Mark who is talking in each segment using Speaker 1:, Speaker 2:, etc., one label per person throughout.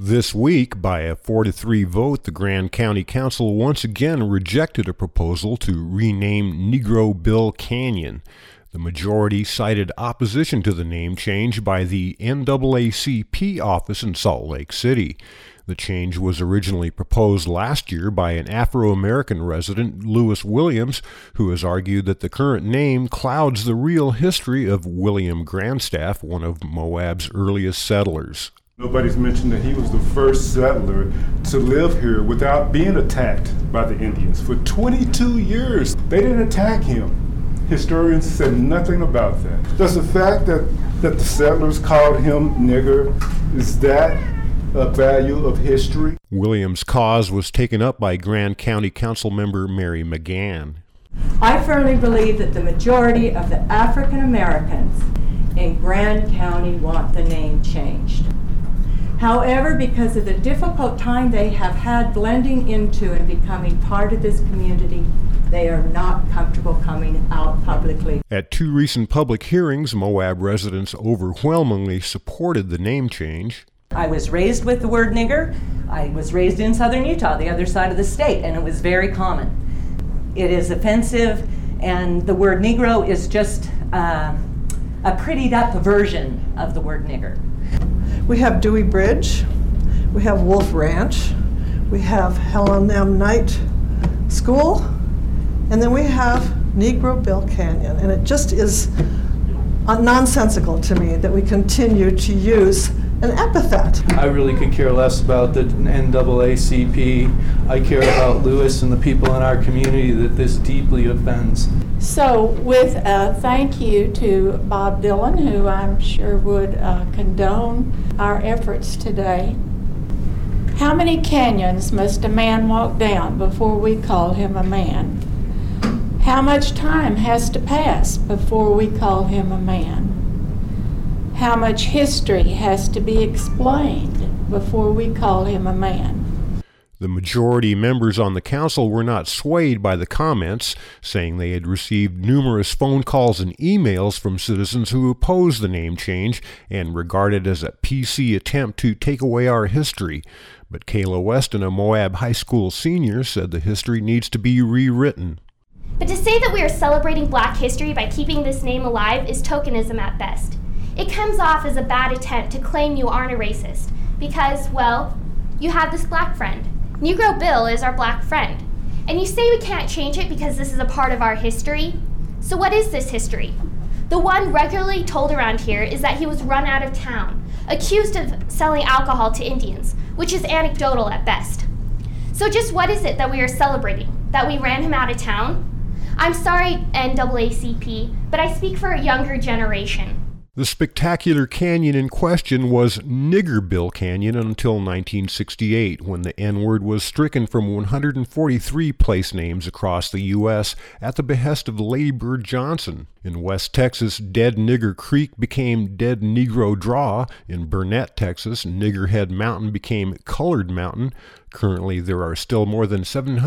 Speaker 1: This week, by a 4-3 vote, the Grand County Council once again rejected a proposal to rename Negro Bill Canyon. The majority cited opposition to the name change by the NAACP office in Salt Lake City. The change was originally proposed last year by an Afro-American resident, Lewis Williams, who has argued that the current name clouds the real history of William Grandstaff, one of Moab's earliest settlers.
Speaker 2: Nobody's mentioned that he was the first settler to live here without being attacked by the Indians. For 22 years, they didn't attack him. Historians said nothing about that. Does the fact that the settlers called him nigger, is that a value of history?
Speaker 1: Williams' cause was taken up by Grand County Council member Mary McGann.
Speaker 3: I firmly believe that the majority of the African Americans in Grand County want the name changed. However, because of the difficult time they have had blending into and becoming part of this community, they are not comfortable coming out publicly.
Speaker 1: At two recent public hearings, Moab residents overwhelmingly supported the name change.
Speaker 4: I was raised with the word nigger. I was raised in southern Utah, the other side of the state, and it was very common. It is offensive, and the word Negro is just a prettied up version of the word nigger.
Speaker 5: We have Dewey Bridge, we have Wolf Ranch, we have Helen M. Knight School, and then we have Negro Bill Canyon. And it just is nonsensical to me that we continue to use an epithet.
Speaker 6: I really could care less about the NAACP. I care about Lewis and the people in our community that this deeply offends.
Speaker 7: So with a thank you to Bob Dylan, who I'm sure would condone our efforts today, how many canyons must a man walk down before we call him a man? How much time has to pass before we call him a man? How much history has to be explained before we call him a man?
Speaker 1: The majority members on the council were not swayed by the comments, saying they had received numerous phone calls and emails from citizens who opposed the name change and regarded it as a PC attempt to take away our history. But Kayla Weston, a Moab High School senior, said the history needs to be rewritten.
Speaker 8: But to say that we are celebrating Black history by keeping this name alive is tokenism at best. It comes off as a bad attempt to claim you aren't a racist because, well, you have this Black friend. Negro Bill is our Black friend. And you say we can't change it because this is a part of our history? So what is this history? The one regularly told around here is that he was run out of town, accused of selling alcohol to Indians, which is anecdotal at best. So just what is it that we are celebrating? That we ran him out of town? I'm sorry, NAACP, but I speak for a younger generation.
Speaker 1: The spectacular canyon in question was Nigger Bill Canyon until 1968, when the N-word was stricken from 143 place names across the U.S. at the behest of Lady Bird Johnson. In West Texas, Dead Nigger Creek became Dead Negro Draw. In Burnett, Texas, Niggerhead Mountain became Colored Mountain. Currently, there are still more than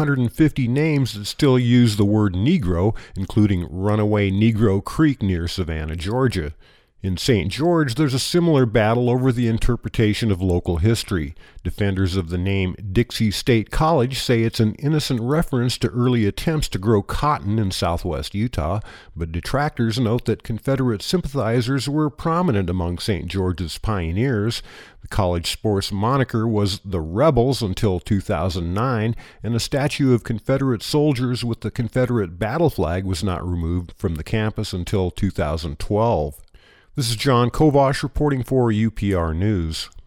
Speaker 1: 750 names that still use the word Negro, including Runaway Negro Creek near Savannah, Georgia. In St. George, there's a similar battle over the interpretation of local history. Defenders of the name Dixie State College say it's an innocent reference to early attempts to grow cotton in southwest Utah, but detractors note that Confederate sympathizers were prominent among St. George's pioneers. The college sports moniker was the Rebels until 2009, and a statue of Confederate soldiers with the Confederate battle flag was not removed from the campus until 2012. This is John Kovash reporting for UPR News.